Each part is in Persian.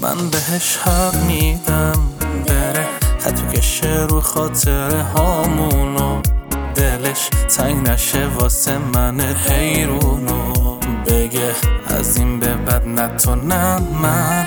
من بهش حق میدم بره خطو کشه رو خاطره هامونو، دلش تنگ نشه واسه من حیرونو، بگه از این به بعد نه تو نه من.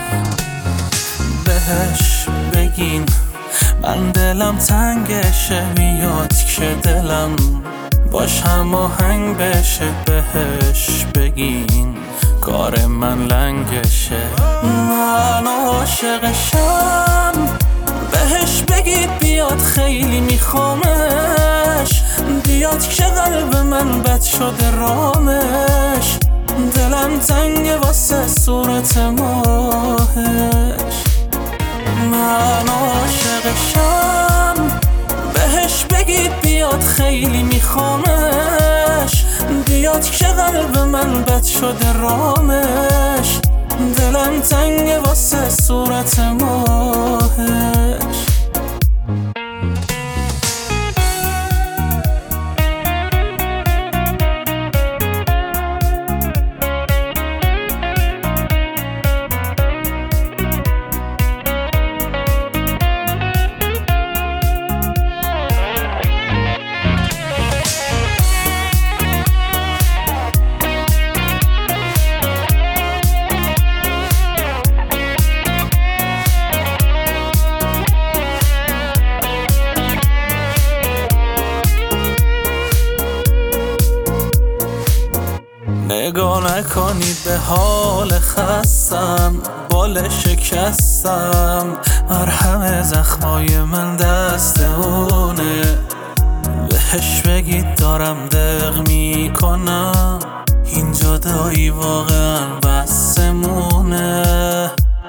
بهش بگین من دلم تنگشه، بیاد که دلم باش هماهنگ بشه. بهش بگین کار من لنگشه، من عاشقشم. بهش بگید بیاد خیلی میخوامش، بیاد که قلب من بد شده رامش. دلم تنگ واسه صورت ماهش، من عاشقشم. بهش بگید بیاد خیلی میخوامش، بیاد که قلب من بد شده رامش. دلم تنگ واسه صورت ماهش. نگاه نکنید به حال خستم، بال شکستم. مرهم زخمای من دست اونه، بهش بگید دارم دق میکنم. این جدایی واقعا بسمونه،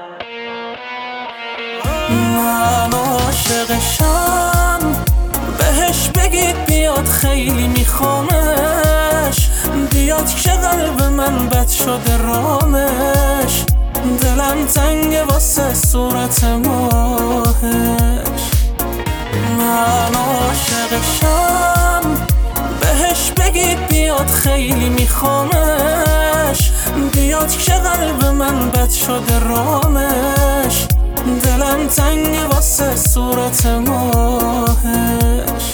من عاشقشم. بهش بگید بیاد خیلی میخوامش، بیاد که قلب من بد شده رامش. دلم تنگ واسه صورت ماهش، من عاشقشم. بهش بگید بیاد خیلی میخوامش، بیاد که قلب من بد شده رامش. دلم تنگ واسه صورت ماهش.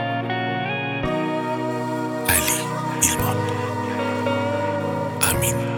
علی ایلمان امین